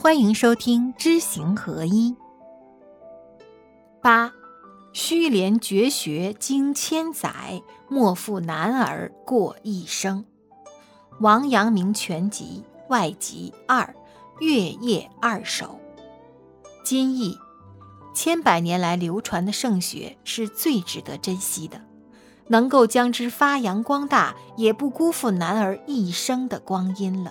欢迎收听知行合一。8. 须怜绝学经千载，莫负男儿过一生。王阳明全集外集2，月夜2首。今译：千百年来流传的圣学是最值得珍惜的，能够将之发扬光大，也不辜负男儿一生的光阴了。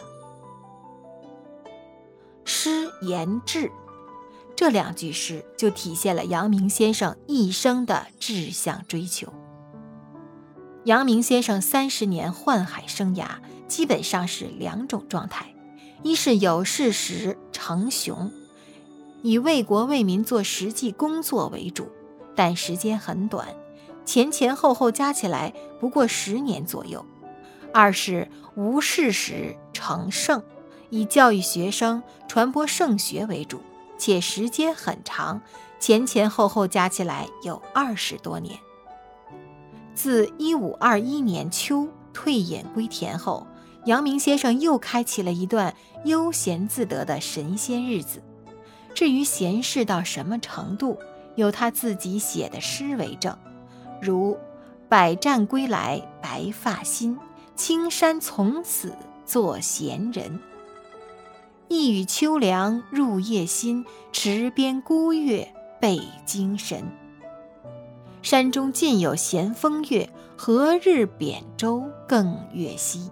诗言志，这2句诗就体现了阳明先生一生的志向追求。阳明先生30年宦海生涯基本上是2种状态，一是有事时成雄，以为国为民做实际工作为主，但时间很短，前后加起来不过10年左右；二是无事时成圣，以教育学生传播圣学为主，且时间很长，前后加起来有20多年。自1521年秋退隐归田后，阳明先生又开启了一段悠闲自得的神仙日子。至于闲适到什么程度，有他自己写的诗为证，如百战归来白发新，青山从此作闲人。一语秋凉入夜心，池边孤月背精神。山中尽有闲风月，何日扁舟更月夕。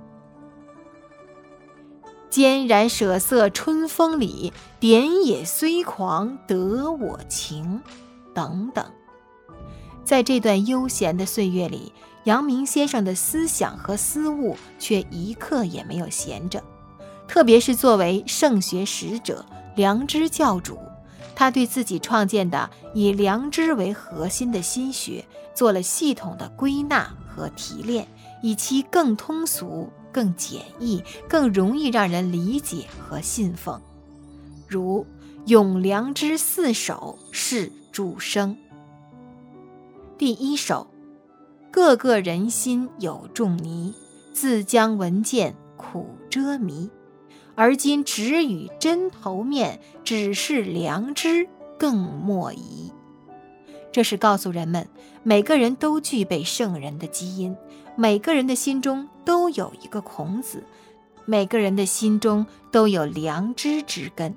坚然舍色春风里，点也虽狂得我情，等等。在这段悠闲的岁月里，阳明先生的思想和思悟却一刻也没有闲着。特别是作为圣学使者、良知教主，他对自己创建的以良知为核心的心学做了系统的归纳和提炼，以其更通俗、更简易、更容易让人理解和信奉。如咏良知4首是诸生。第1首：个个人心有仲尼，自将闻见苦遮迷。而今只与真头面，只是良知更莫疑。这是告诉人们，每个人都具备圣人的基因，每个人的心中都有一个孔子，每个人的心中都有良知之根。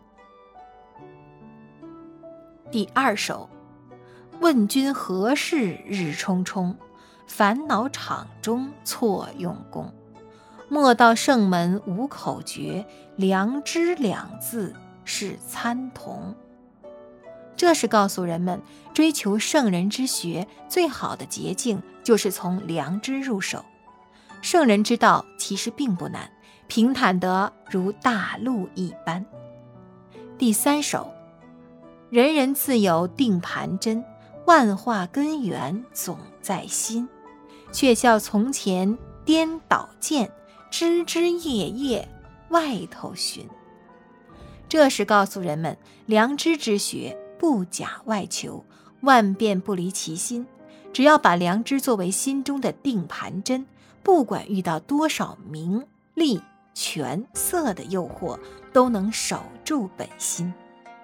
第2首：问君何事日冲冲，烦恼场中错用功。莫道圣门无口诀，良知2字是参同。这是告诉人们，追求圣人之学最好的捷径就是从良知入手。圣人之道其实并不难，平坦得如大陆一般。第3首：人人自有定盘针，万化根源总在心，却笑从前颠倒见，枝枝叶叶外头寻。这是告诉人们，良知之学不假外求，万变不离其心。只要把良知作为心中的定盘针，不管遇到多少名利权色的诱惑，都能守住本心。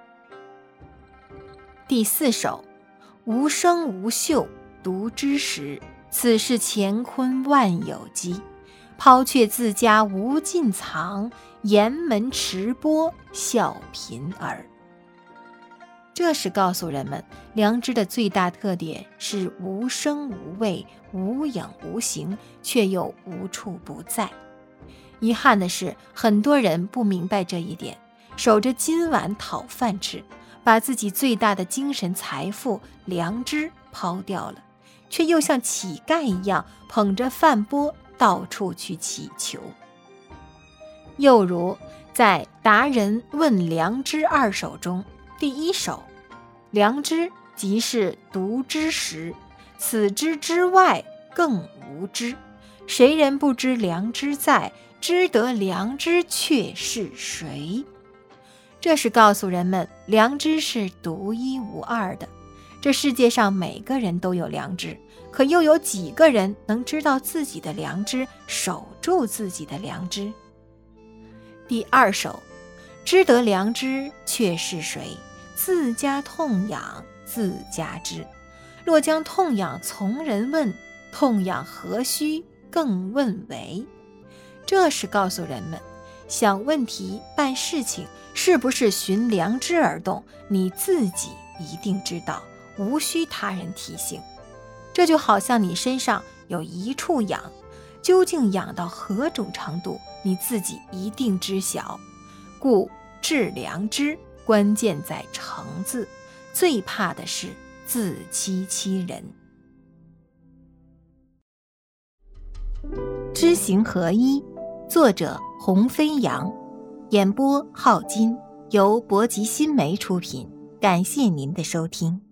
第4首：无声无嗅独知时，此事乾坤万有机。抛却自家无尽藏，沿门持钵笑贫儿。这是告诉人们，良知的最大特点是无声无味、无影无形，却又无处不在。遗憾的是，很多人不明白这一点，守着今晚讨饭吃，把自己最大的精神财富良知抛掉了，却又像乞丐一样捧着饭钵到处去祈求。又如在达人问良知2首中，第1首：良知即是独知时，此知之外更无知，谁人不知良知在，知得良知却是谁。这是告诉人们，良知是独一无二的。这世界上每个人都有良知，可又有几个人能知道自己的良知，守住自己的良知？第2首： 知得良知却是谁？自家痛痒自家知。若将痛痒从人问，痛痒何须更问为？这是告诉人们，想问题办事情是不是循良知而动，你自己一定知道，无需他人提醒。这就好像你身上有一处痒，究竟痒到何种程度，你自己一定知晓。故治良知，关键在诚字，最怕的是自欺欺人。知行合一，作者洪飞扬，演播浩金，由博吉新媒出品。感谢您的收听。